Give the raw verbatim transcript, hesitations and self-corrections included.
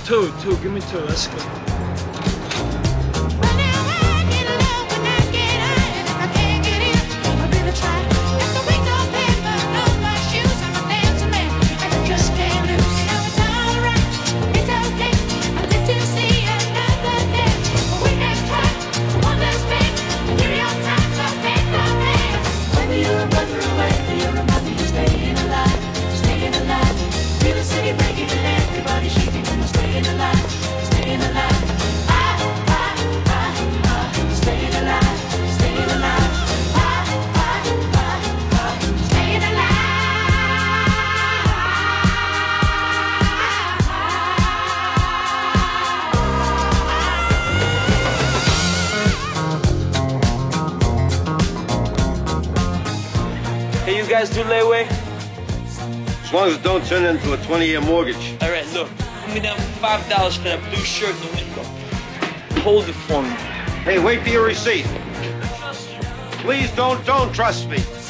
Two, two, give me two, let's go. Hey, you guys do layaway? As long as it don't turn into a twenty-year mortgage. All right, look, put me down for five dollars for that blue shirt in the window. Hold it for me. Hey, wait for your receipt. Please don't, don't trust me.